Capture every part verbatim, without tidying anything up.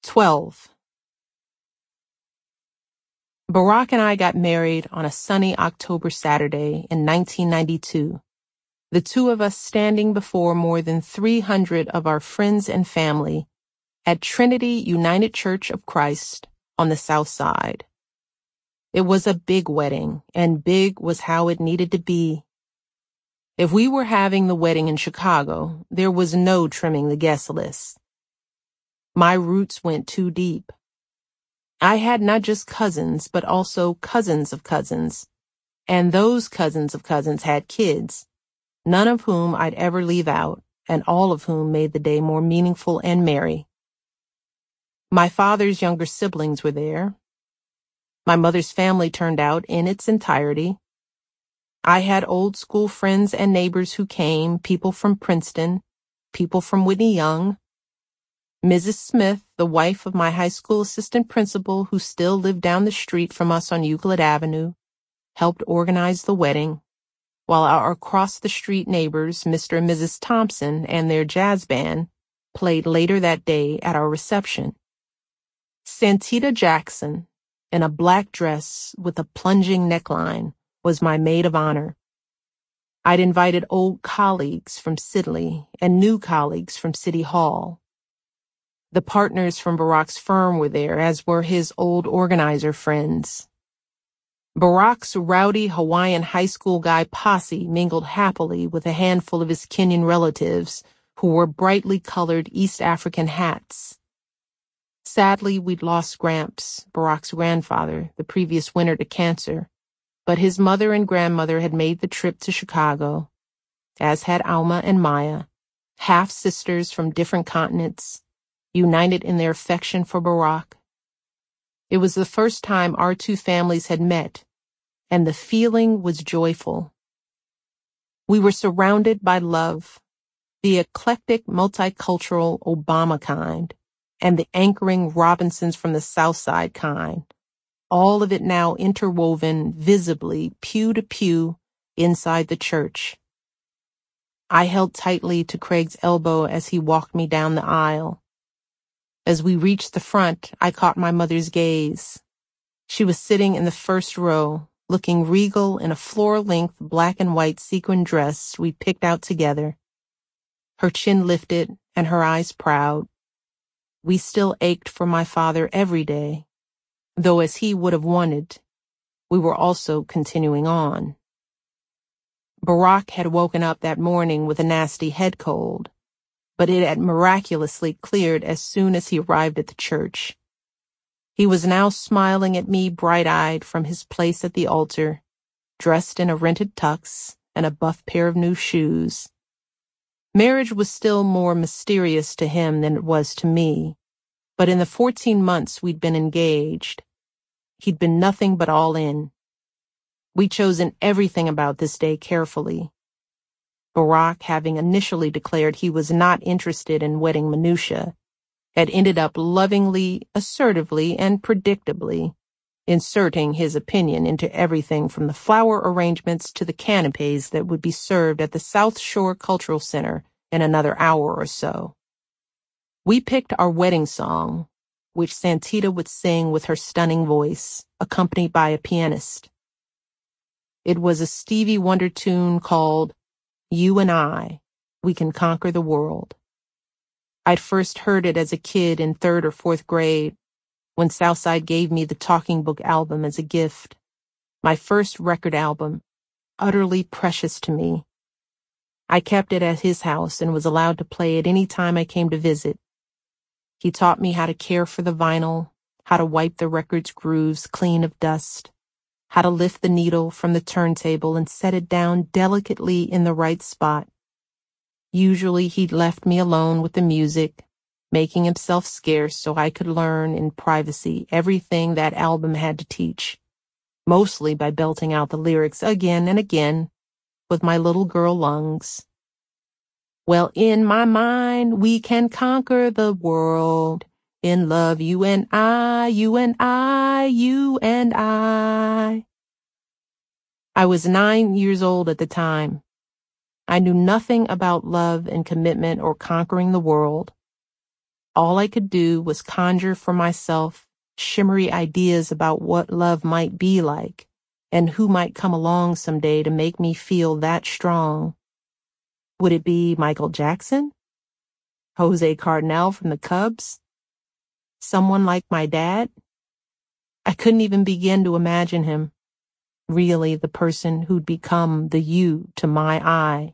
twelve. Barack and I got married on a sunny October Saturday in nineteen ninety-two, the two of us standing before more than three hundred of our friends and family at Trinity United Church of Christ on the South Side. It was a big wedding, and big was how it needed to be. If we were having the wedding in Chicago, there was no trimming the guest list. My roots went too deep. I had not just cousins, but also cousins of cousins, and those cousins of cousins had kids, none of whom I'd ever leave out, and all of whom made the day more meaningful and merry. My father's younger siblings were there. My mother's family turned out in its entirety. I had old school friends and neighbors who came, people from Princeton, people from Whitney Young. Missus Smith, the wife of my high school assistant principal who still lived down the street from us on Euclid Avenue, helped organize the wedding, while our across-the-street neighbors, Mister and Missus Thompson, and their jazz band, played later that day at our reception. Santita Jackson, in a black dress with a plunging neckline, was my maid of honor. I'd invited old colleagues from Sidley and new colleagues from City Hall. The partners from Barack's firm were there, as were his old organizer friends. Barack's rowdy Hawaiian high school guy posse mingled happily with a handful of his Kenyan relatives who wore brightly colored East African hats. Sadly, we'd lost Gramps, Barack's grandfather, the previous winter to cancer, but his mother and grandmother had made the trip to Chicago, as had Alma and Maya, half-sisters from different continents, united in their affection for Barack. It was the first time our two families had met, and the feeling was joyful. We were surrounded by love, the eclectic, multicultural Obama kind, and the anchoring Robinsons from the South Side kind, all of it now interwoven visibly, pew to pew, inside the church. I held tightly to Craig's elbow as he walked me down the aisle. As we reached the front, I caught my mother's gaze. She was sitting in the first row, looking regal in a floor-length black and white sequin dress we picked out together. Her chin lifted and her eyes proud. We still ached for my father every day, though as he would have wanted, we were also continuing on. Barack had woken up that morning with a nasty head cold, but it had miraculously cleared as soon as he arrived at the church. He was now smiling at me bright-eyed from his place at the altar, dressed in a rented tux and a buff pair of new shoes. Marriage was still more mysterious to him than it was to me, but in the fourteen months we'd been engaged, he'd been nothing but all in. We'd chosen everything about this day carefully. Barack, having initially declared he was not interested in wedding minutiae, had ended up lovingly, assertively, and predictably inserting his opinion into everything from the flower arrangements to the canapes that would be served at the South Shore Cultural Center in another hour or so. We picked our wedding song, which Santita would sing with her stunning voice, accompanied by a pianist. It was a Stevie Wonder tune called You and I, We Can Conquer the World. I'd first heard it as a kid in third or fourth grade, when Southside gave me the Talking Book album as a gift, my first record album, utterly precious to me. I kept it at his house and was allowed to play it any time I came to visit. He taught me how to care for the vinyl, how to wipe the record's grooves clean of dust, how to lift the needle from the turntable and set it down delicately in the right spot. Usually he'd left me alone with the music, making himself scarce so I could learn in privacy everything that album had to teach, mostly by belting out the lyrics again and again with my little girl lungs. Well, in my mind, we can conquer the world. In love, you and I, you and I, you and I. I was nine years old at the time. I knew nothing about love and commitment or conquering the world. All I could do was conjure for myself shimmery ideas about what love might be like and who might come along someday to make me feel that strong. Would it be Michael Jackson? Jose Cardinal from the Cubs? Someone like my dad? I couldn't even begin to imagine him, really the person who'd become the you to my I.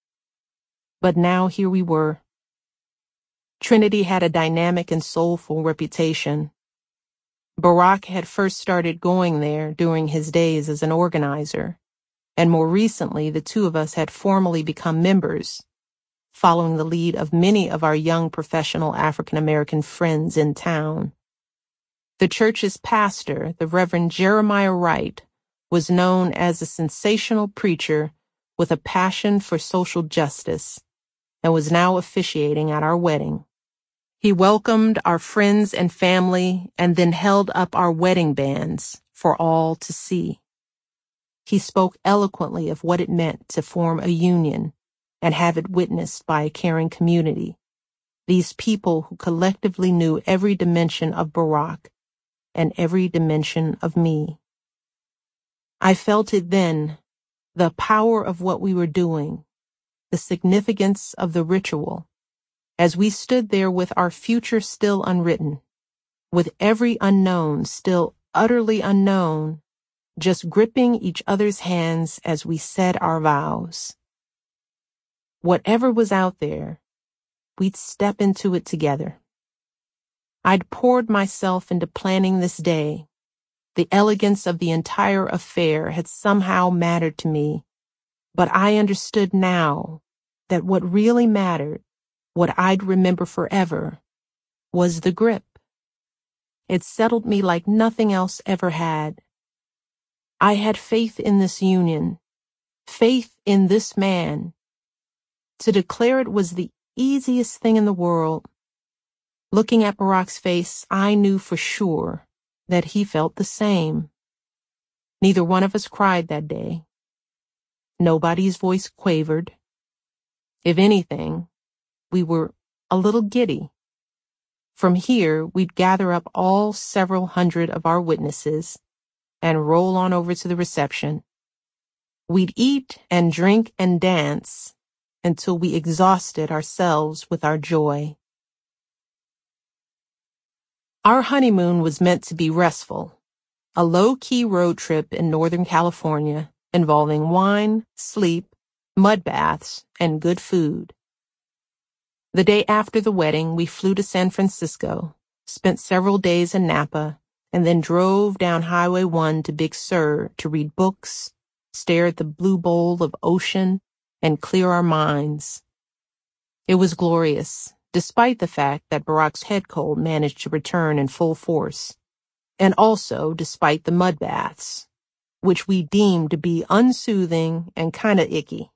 But now here we were. Trinity had a dynamic and soulful reputation. Barack had first started going there during his days as an organizer, and more recently the two of us had formally become members, following the lead of many of our young professional African-American friends in town. The church's pastor, the Reverend Jeremiah Wright, was known as a sensational preacher with a passion for social justice, and was now officiating at our wedding. He welcomed our friends and family and then held up our wedding bands for all to see. He spoke eloquently of what it meant to form a union and have it witnessed by a caring community, these people who collectively knew every dimension of Barack and every dimension of me. I felt it then, the power of what we were doing, the significance of the ritual, as we stood there with our future still unwritten, with every unknown still utterly unknown, just gripping each other's hands as we said our vows. Whatever was out there, we'd step into it together. I'd poured myself into planning this day. The elegance of the entire affair had somehow mattered to me, but I understood now that what really mattered, what I'd remember forever, was the grip. It settled me like nothing else ever had. I had faith in this union, faith in this man. To declare it was the easiest thing in the world. Looking at Barack's face, I knew for sure that he felt the same. Neither one of us cried that day. Nobody's voice quavered. If anything, we were a little giddy. From here, we'd gather up all several hundred of our witnesses and roll on over to the reception. We'd eat and drink and dance until we exhausted ourselves with our joy. Our honeymoon was meant to be restful, a low-key road trip in Northern California involving wine, sleep, mud baths, and good food. The day after the wedding, we flew to San Francisco, spent several days in Napa, and then drove down Highway one to Big Sur to read books, stare at the blue bowl of ocean, and clear our minds. It was glorious, despite the fact that Barack's head cold managed to return in full force, and also despite the mud baths, which we deemed to be unsoothing and kinda icky.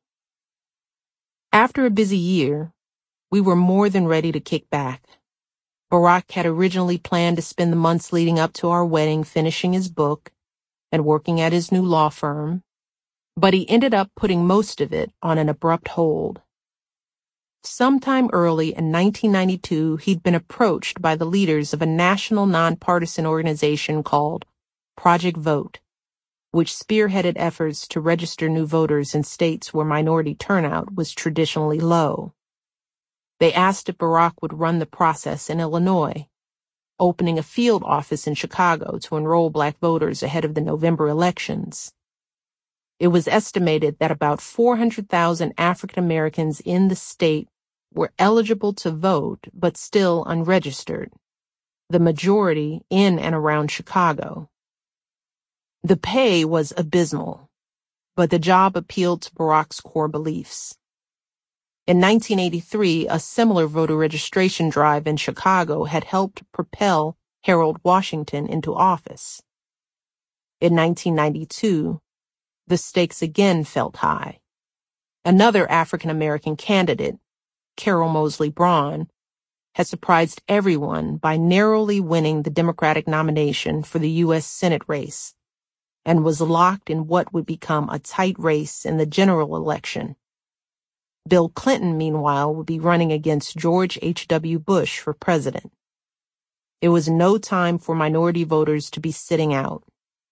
After a busy year, we were more than ready to kick back. Barack had originally planned to spend the months leading up to our wedding finishing his book and working at his new law firm, but he ended up putting most of it on an abrupt hold. Sometime early in nineteen ninety-two, he'd been approached by the leaders of a national nonpartisan organization called Project Vote, which spearheaded efforts to register new voters in states where minority turnout was traditionally low. They asked if Barack would run the process in Illinois, opening a field office in Chicago to enroll black voters ahead of the November elections. It was estimated that about four hundred thousand African Americans in the state were eligible to vote but still unregistered, the majority in and around Chicago. The pay was abysmal, but the job appealed to Barack's core beliefs. In nineteen eighty-three, a similar voter registration drive in Chicago had helped propel Harold Washington into office. In nineteen ninety-two, the stakes again felt high. Another African-American candidate, Carol Moseley Braun, had surprised everyone by narrowly winning the Democratic nomination for the U S Senate race and was locked in what would become a tight race in the general election. Bill Clinton, meanwhile, would be running against George H W. Bush for president. It was no time for minority voters to be sitting out.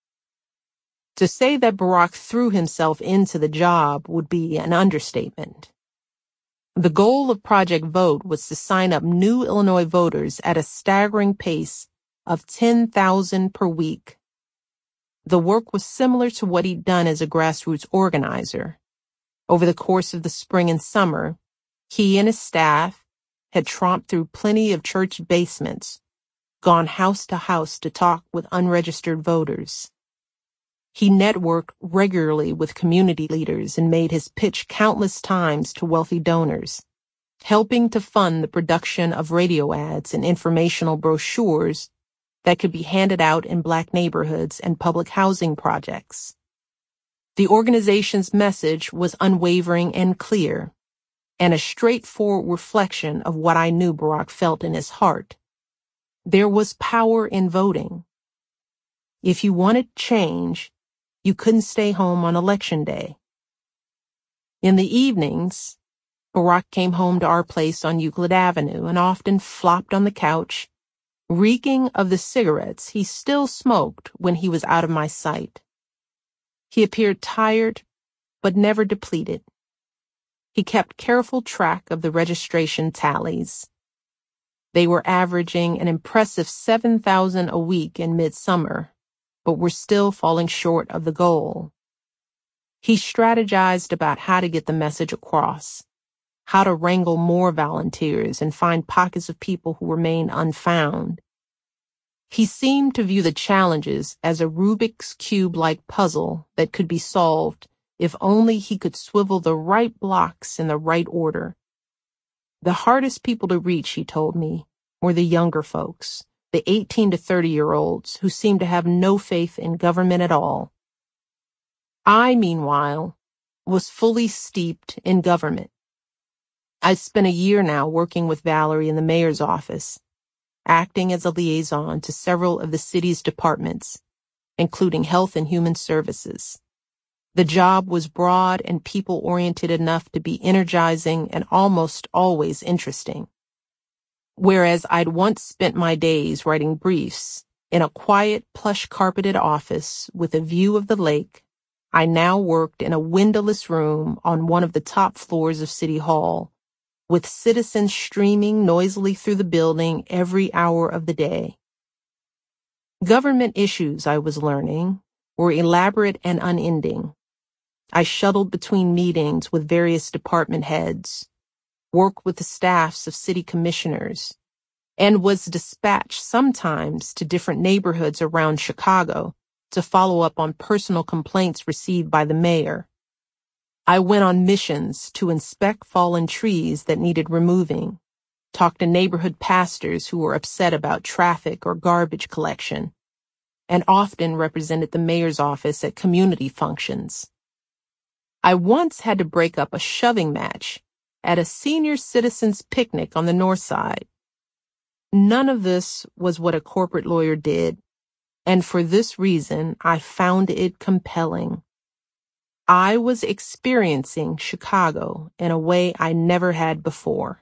To say that Barack threw himself into the job would be an understatement. The goal of Project Vote was to sign up new Illinois voters at a staggering pace of ten thousand per week. The work was similar to what he'd done as a grassroots organizer. Over the course of the spring and summer, he and his staff had tromped through plenty of church basements, gone house to house to talk with unregistered voters. He networked regularly with community leaders and made his pitch countless times to wealthy donors, helping to fund the production of radio ads and informational brochures that could be handed out in Black neighborhoods and public housing projects. The organization's message was unwavering and clear, and a straightforward reflection of what I knew Barack felt in his heart. There was power in voting. If you wanted change, you couldn't stay home on election day. In the evenings, Barack came home to our place on Euclid Avenue and often flopped on the couch, reeking of the cigarettes he still smoked when he was out of my sight. He appeared tired, but never depleted. He kept careful track of the registration tallies. They were averaging an impressive seven thousand a week in midsummer, but were still falling short of the goal. He strategized about how to get the message across, how to wrangle more volunteers and find pockets of people who remained unfound. He seemed to view the challenges as a Rubik's Cube-like puzzle that could be solved if only he could swivel the right blocks in the right order. The hardest people to reach, he told me, were the younger folks, the eighteen to thirty-year-olds who seemed to have no faith in government at all. I, meanwhile, was fully steeped in government. I'd spent a year now working with Valerie in the mayor's office, acting as a liaison to several of the city's departments, including Health and Human Services. The job was broad and people-oriented enough to be energizing and almost always interesting. Whereas I'd once spent my days writing briefs in a quiet, plush-carpeted office with a view of the lake, I now worked in a windowless room on one of the top floors of City Hall, with citizens streaming noisily through the building every hour of the day. Government issues, I was learning, were elaborate and unending. I shuttled between meetings with various department heads, worked with the staffs of city commissioners, and was dispatched sometimes to different neighborhoods around Chicago to follow up on personal complaints received by the mayor. I went on missions to inspect fallen trees that needed removing, talked to neighborhood pastors who were upset about traffic or garbage collection, and often represented the mayor's office at community functions. I once had to break up a shoving match at a senior citizens picnic on the north side. None of this was what a corporate lawyer did, and for this reason, I found it compelling. I was experiencing Chicago in a way I never had before.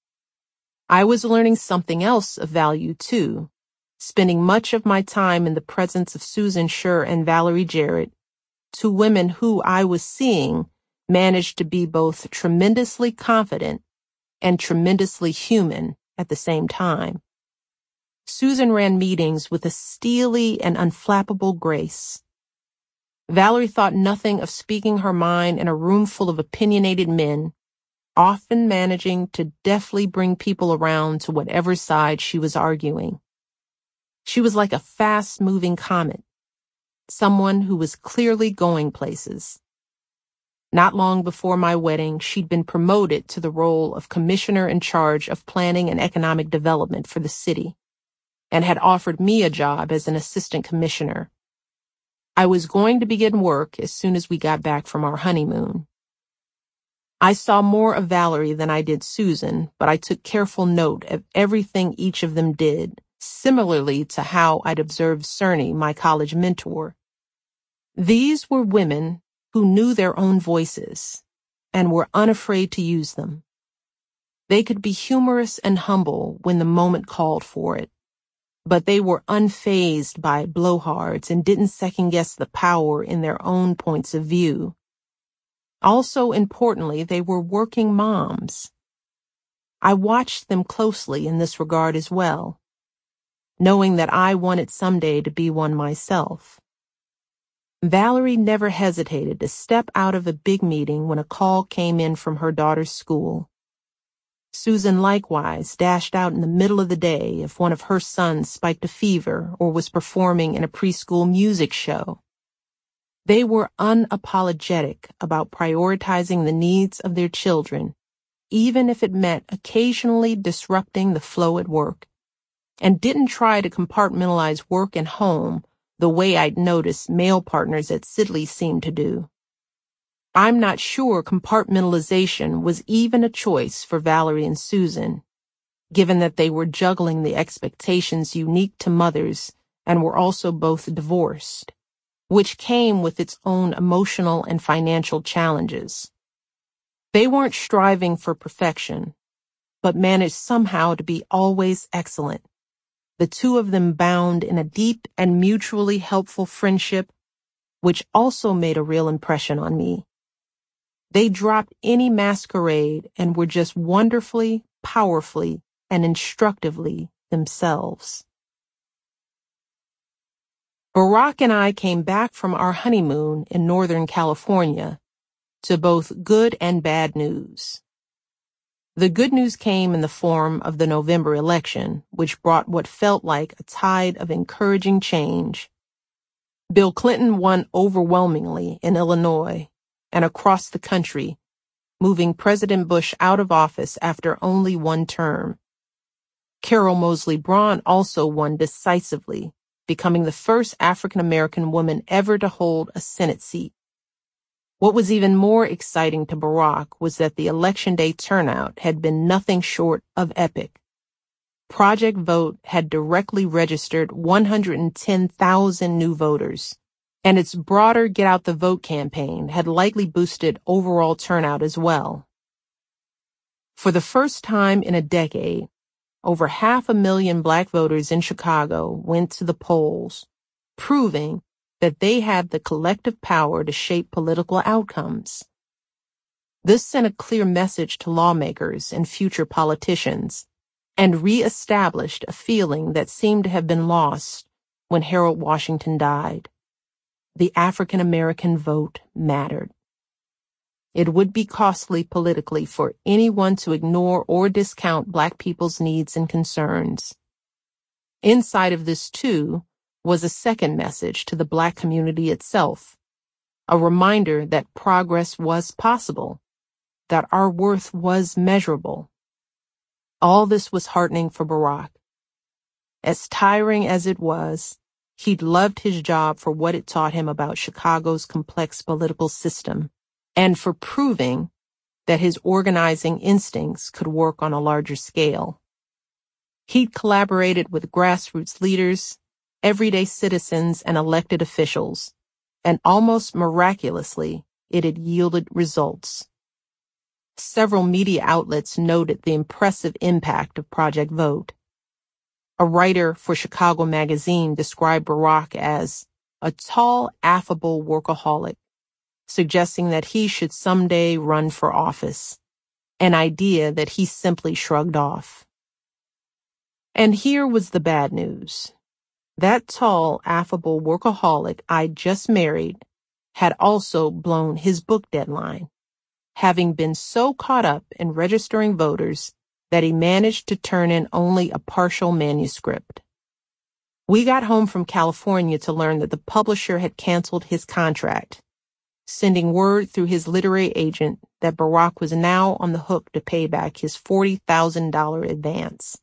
I was learning something else of value, too, spending much of my time in the presence of Susan Scher and Valerie Jarrett, two women who I was seeing managed to be both tremendously confident and tremendously human at the same time. Susan ran meetings with a steely and unflappable grace. Valerie thought nothing of speaking her mind in a room full of opinionated men, often managing to deftly bring people around to whatever side she was arguing. She was like a fast-moving comet, someone who was clearly going places. Not long before my wedding, she'd been promoted to the role of commissioner in charge of planning and economic development for the city, and had offered me a job as an assistant commissioner. I was going to begin work as soon as we got back from our honeymoon. I saw more of Valerie than I did Susan, but I took careful note of everything each of them did, similarly to how I'd observed Cerny, my college mentor. These were women who knew their own voices, and were unafraid to use them. They could be humorous and humble when the moment called for it, but they were unfazed by blowhards and didn't second-guess the power in their own points of view. Also, importantly, they were working moms. I watched them closely in this regard as well, knowing that I wanted someday to be one myself. Valerie never hesitated to step out of a big meeting when a call came in from her daughter's school. Susan likewise dashed out in the middle of the day if one of her sons spiked a fever or was performing in a preschool music show. They were unapologetic about prioritizing the needs of their children, even if it meant occasionally disrupting the flow at work, and didn't try to compartmentalize work and home the way I'd noticed male partners at Sidley seemed to do. I'm not sure compartmentalization was even a choice for Valerie and Susan, given that they were juggling the expectations unique to mothers and were also both divorced, which came with its own emotional and financial challenges. They weren't striving for perfection, but managed somehow to be always excellent, the two of them bound in a deep and mutually helpful friendship, which also made a real impression on me. They dropped any masquerade and were just wonderfully, powerfully, and instructively themselves. Barack and I came back from our honeymoon in Northern California to both good and bad news. The good news came in the form of the November election, which brought what felt like a tide of encouraging change. Bill Clinton won overwhelmingly in Illinois and across the country, moving President Bush out of office after only one term. Carol Moseley Braun also won decisively, becoming the first African-American woman ever to hold a Senate seat. What was even more exciting to Barack was that the Election Day turnout had been nothing short of epic. Project Vote had directly registered one hundred ten thousand new voters, and its broader Get Out the Vote campaign had likely boosted overall turnout as well. For the first time in a decade, over half a million Black voters in Chicago went to the polls, proving that they had the collective power to shape political outcomes. This sent a clear message to lawmakers and future politicians, and re-established a feeling that seemed to have been lost when Harold Washington died. The African American vote mattered. It would be costly politically for anyone to ignore or discount Black people's needs and concerns. Inside of this, too, was a second message to the Black community itself, a reminder that progress was possible, that our worth was measurable. All this was heartening for Barack. As tiring as it was, he'd loved his job for what it taught him about Chicago's complex political system, and for proving that his organizing instincts could work on a larger scale. He'd collaborated with grassroots leaders, everyday citizens, and elected officials, and almost miraculously, it had yielded results. Several media outlets noted the impressive impact of Project Vote. A writer for Chicago Magazine described Barack as a tall, affable workaholic, suggesting that he should someday run for office, an idea that he simply shrugged off. And here was the bad news. That tall, affable workaholic I'd just married had also blown his book deadline, having been so caught up in registering voters that he managed to turn in only a partial manuscript. We got home from California to learn that the publisher had canceled his contract, sending word through his literary agent that Barack was now on the hook to pay back his forty thousand dollars advance.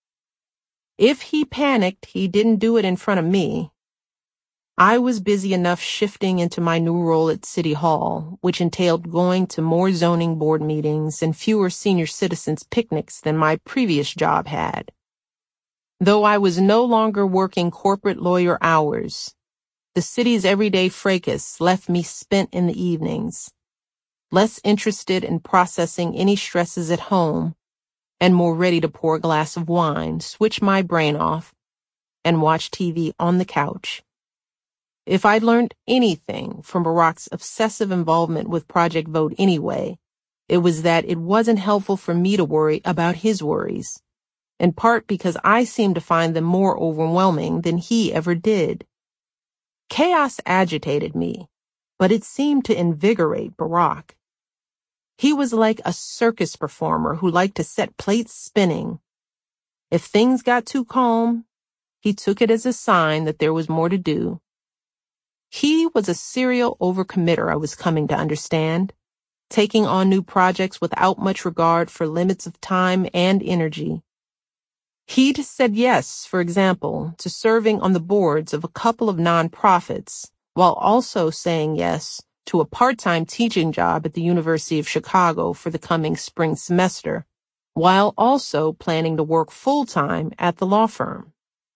If he panicked, he didn't do it in front of me. I was busy enough shifting into my new role at City Hall, which entailed going to more zoning board meetings and fewer senior citizens picnics than my previous job had. Though I was no longer working corporate lawyer hours, the city's everyday fracas left me spent in the evenings. less interested in processing any stresses at home, and more ready to pour a glass of wine, switch my brain off, and watch T V on the couch. If I'd learned anything from Barack's obsessive involvement with Project Vote anyway, it was that it wasn't helpful for me to worry about his worries, in part because I seemed to find them more overwhelming than he ever did. Chaos agitated me, but it seemed to invigorate Barack. He was like a circus performer who liked to set plates spinning. If things got too calm, he took it as a sign that there was more to do. He was a serial overcommitter, I was coming to understand, taking on new projects without much regard for limits of time and energy. He'd said yes, for example, to serving on the boards of a couple of nonprofits, while also saying yes to a part-time teaching job at the University of Chicago for the coming spring semester, while also planning to work full-time at the law firm.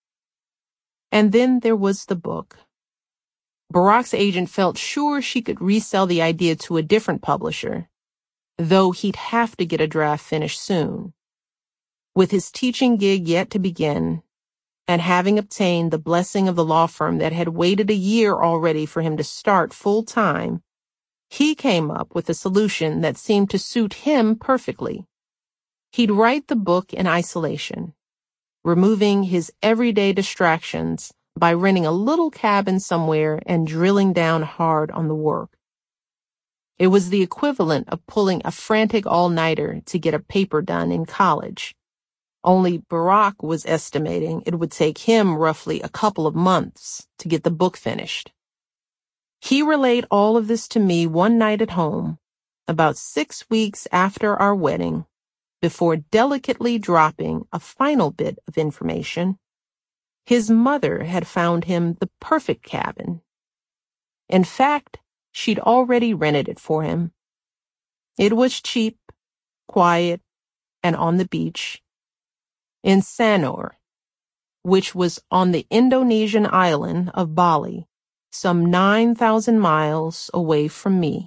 And then there was the book. Barack's agent felt sure she could resell the idea to a different publisher, though he'd have to get a draft finished soon. With his teaching gig yet to begin, and having obtained the blessing of the law firm that had waited a year already for him to start full-time, he came up with a solution that seemed to suit him perfectly. He'd write the book in isolation, removing his everyday distractions by renting a little cabin somewhere and drilling down hard on the work. It was the equivalent of pulling a frantic all-nighter to get a paper done in college. Only Barack was estimating it would take him roughly a couple of months to get the book finished. He relayed all of this to me one night at home, about six weeks after our wedding, before delicately dropping a final bit of information. His mother had found him the perfect cabin. In fact, she'd already rented it for him. It was cheap, quiet, and on the beach in Sanur, which was on the Indonesian island of Bali, some nine thousand miles away from me.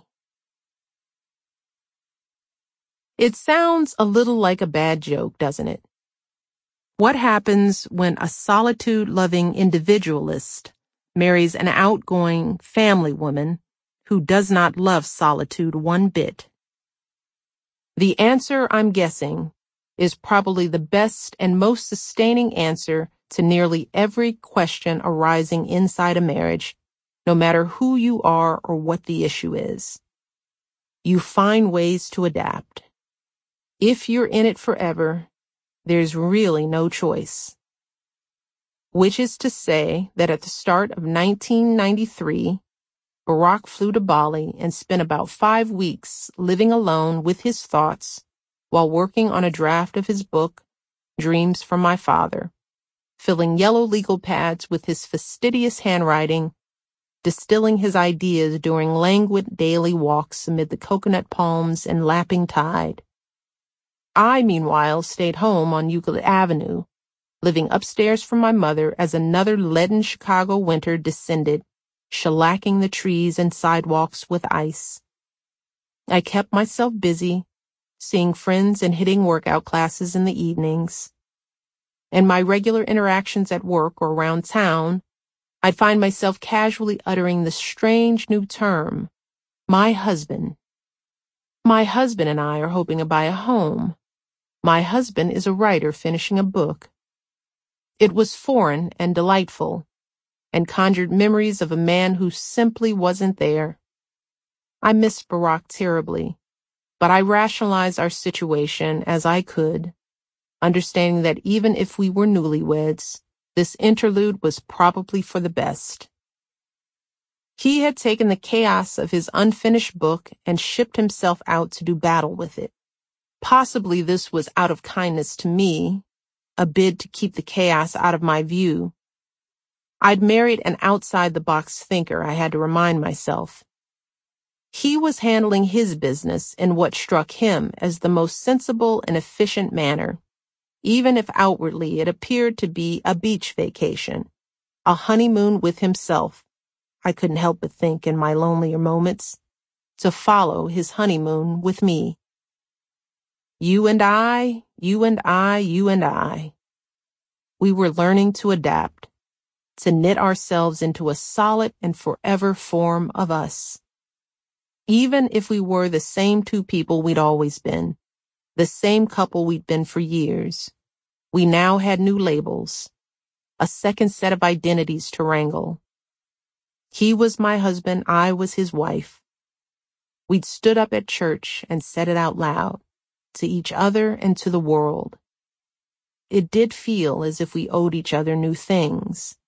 It sounds a little like a bad joke, doesn't it? What happens when a solitude-loving individualist marries an outgoing family woman who does not love solitude one bit? The answer, I'm guessing, is probably the best and most sustaining answer to nearly every question arising inside a marriage, no matter who you are or what the issue is. You find ways to adapt. If you're in it forever, there's really no choice. Which is to say that at the start of nineteen ninety-three, Barack flew to Bali and spent about five weeks living alone with his thoughts while working on a draft of his book, Dreams from My Father, filling yellow legal pads with his fastidious handwriting, distilling his ideas during languid daily walks amid the coconut palms and lapping tide. I, meanwhile, stayed home on Euclid Avenue, living upstairs from my mother as another leaden Chicago winter descended, shellacking the trees and sidewalks with ice. I kept myself busy, seeing friends and hitting workout classes in the evenings. In my regular interactions at work or around town, I'd find myself casually uttering the strange new term, my husband. My husband and I are hoping to buy a home. My husband is a writer finishing a book. It was foreign and delightful, and conjured memories of a man who simply wasn't there. I missed Barack terribly, but I rationalized our situation as I could, understanding that even if we were newlyweds, this interlude was probably for the best. He had taken the chaos of his unfinished book and shipped himself out to do battle with it. Possibly this was out of kindness to me, a bid to keep the chaos out of my view. I'd married an outside-the-box thinker, I had to remind myself. He was handling his business in what struck him as the most sensible and efficient manner, even if outwardly it appeared to be a beach vacation, a honeymoon with himself, I couldn't help but think in my lonelier moments. to follow his honeymoon with me. You and I, you and I, you and I. We were learning to adapt, to knit ourselves into a solid and forever form of us. Even if we were the same two people we'd always been, the same couple we'd been for years, we now had new labels, a second set of identities to wrangle. He was my husband, I was his wife. We'd stood up at church and said it out loud, to each other and to the world. It did feel as if we owed each other new things.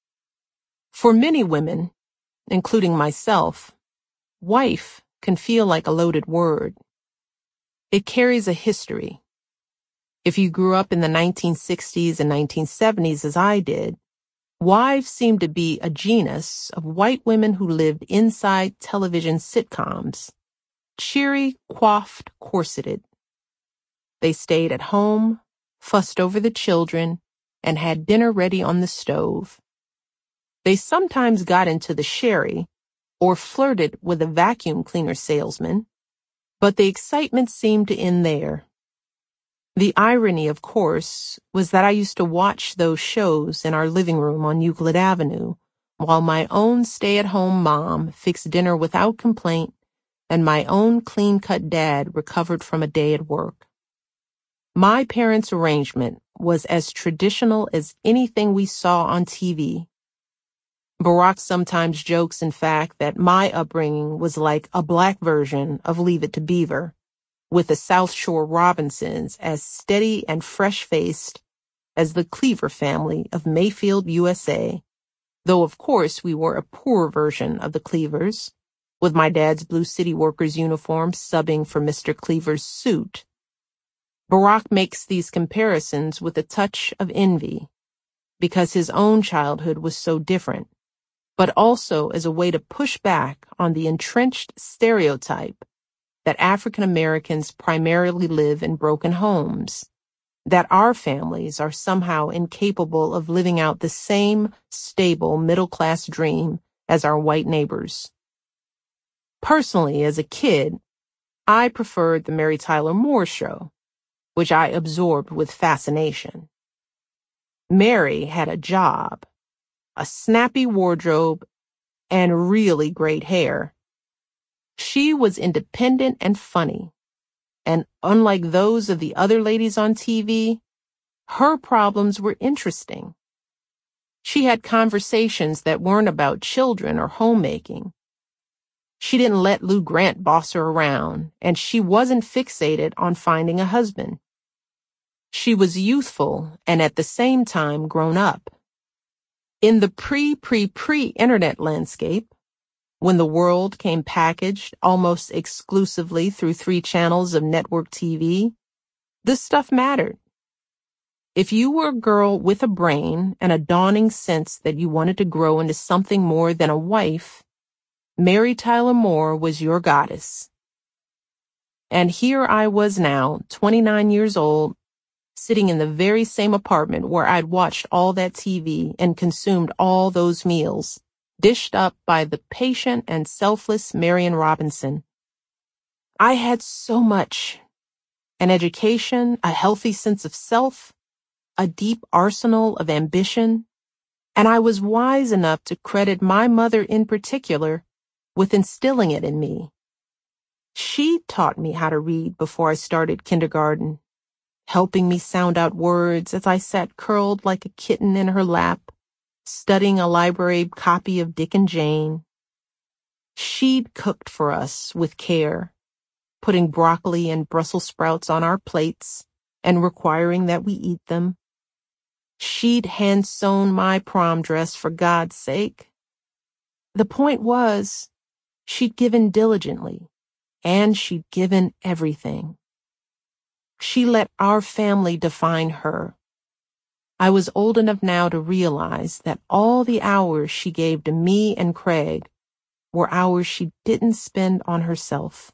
For many women, including myself, wife can feel like a loaded word. It carries a history. If you grew up in the nineteen sixties and nineteen seventies as I did, wives seemed to be a genus of white women who lived inside television sitcoms, cheery, coiffed, corseted. They stayed at home, fussed over the children, and had dinner ready on the stove. They sometimes got into the sherry or flirted with a vacuum cleaner salesman, but the excitement seemed to end there. The irony, of course, was that I used to watch those shows in our living room on Euclid Avenue, while my own stay-at-home mom fixed dinner without complaint and my own clean-cut dad recovered from a day at work. My parents' arrangement was as traditional as anything we saw on T V. Barack sometimes jokes, in fact, that my upbringing was like a black version of Leave It to Beaver, with the South Shore Robinsons as steady and fresh-faced as the Cleaver family of Mayfield, U S A, though of course we were a poor version of the Cleavers, with my dad's Blue City Workers uniform subbing for Mister Cleaver's suit. Barack makes these comparisons with a touch of envy, because his own childhood was so different, but also as a way to push back on the entrenched stereotype that African Americans primarily live in broken homes, that our families are somehow incapable of living out the same stable middle-class dream as our white neighbors. Personally, as a kid, I preferred the Mary Tyler Moore Show, which I absorbed with fascination. Mary had a job, a snappy wardrobe, and really great hair. She was independent and funny, and unlike those of the other ladies on T V, her problems were interesting. She had conversations that weren't about children or homemaking. She didn't let Lou Grant boss her around, and she wasn't fixated on finding a husband. She was youthful and at the same time grown up. In the pre-pre-pre-internet landscape, when the world came packaged almost exclusively through three channels of network T V, this stuff mattered. If you were a girl with a brain and a dawning sense that you wanted to grow into something more than a wife, Mary Tyler Moore was your goddess. And here I was now, twenty-nine years old, sitting in the very same apartment where I'd watched all that T V and consumed all those meals, dished up by the patient and selfless Marion Robinson. I had so much: an education, a healthy sense of self, a deep arsenal of ambition, and I was wise enough to credit my mother in particular with instilling it in me. She taught me how to read before I started kindergarten, helping me sound out words as I sat curled like a kitten in her lap, studying a library copy of Dick and Jane. She'd cooked for us with care, putting broccoli and Brussels sprouts on our plates and requiring that we eat them. She'd hand-sewn my prom dress, for God's sake. The point was, she'd given diligently, and she'd given everything. She let our family define her. I was old enough now to realize that all the hours she gave to me and Craig were hours she didn't spend on herself.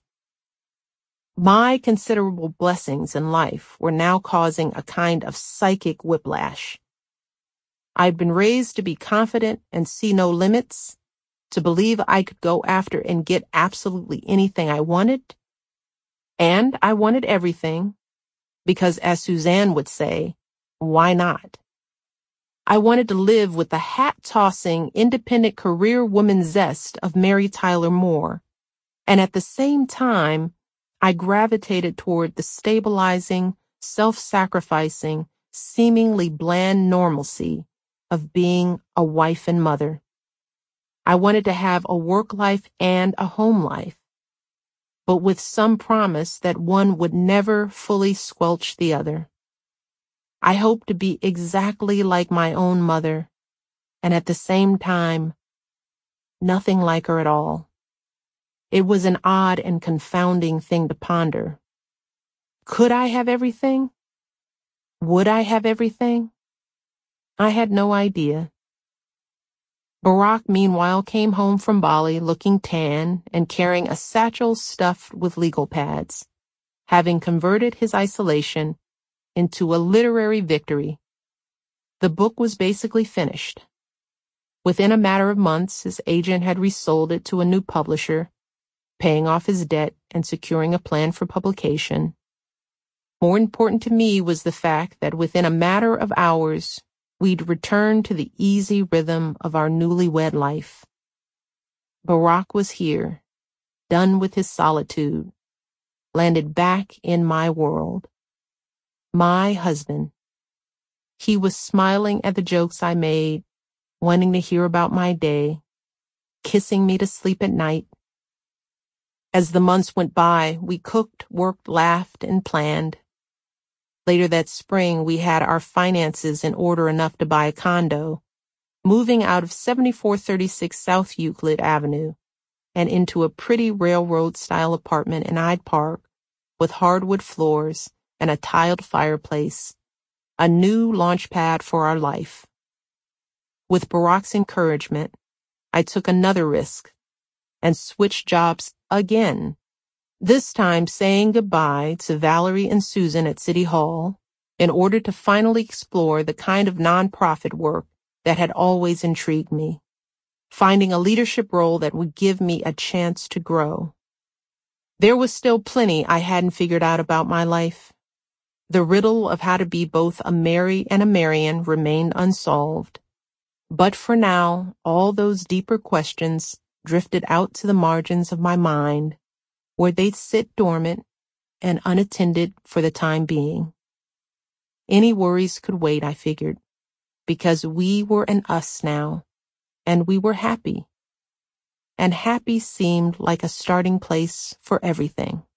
My considerable blessings in life were now causing a kind of psychic whiplash. I'd been raised to be confident and see no limits, to believe I could go after and get absolutely anything I wanted. And I wanted everything, because as Suzanne would say, why not? I wanted to live with the hat-tossing, independent career woman zest of Mary Tyler Moore, and at the same time, I gravitated toward the stabilizing, self-sacrificing, seemingly bland normalcy of being a wife and mother. I wanted to have a work life and a home life, but with some promise that one would never fully squelch the other. I hoped to be exactly like my own mother, and at the same time, nothing like her at all. It was an odd and confounding thing to ponder. Could I have everything? Would I have everything? I had no idea. Barack, meanwhile, came home from Bali looking tan and carrying a satchel stuffed with legal pads, having converted his isolation into a literary victory. The book was basically finished. Within a matter of months, his agent had resold it to a new publisher, paying off his debt and securing a plan for publication. More important to me was the fact that within a matter of hours, we'd returned to the easy rhythm of our newlywed life. Barack was here, done with his solitude, landed back in my world. My husband. He was smiling at the jokes I made, wanting to hear about my day, kissing me to sleep at night. As the months went by, we cooked, worked, laughed, and planned. Later that spring, we had our finances in order enough to buy a condo, moving out of seventy-four thirty-six South Euclid Avenue and into a pretty railroad-style apartment in Hyde Park with hardwood floors and a tiled fireplace, a new launch pad for our life. With Barack's encouragement, I took another risk and switched jobs again, this time saying goodbye to Valerie and Susan at City Hall in order to finally explore the kind of nonprofit work that had always intrigued me, finding a leadership role that would give me a chance to grow. There was still plenty I hadn't figured out about my life. The riddle of how to be both a Mary and a Marian remained unsolved. But for now, all those deeper questions drifted out to the margins of my mind, where they'd sit dormant and unattended for the time being. Any worries could wait, I figured, because we were an us now, and we were happy. And happy seemed like a starting place for everything.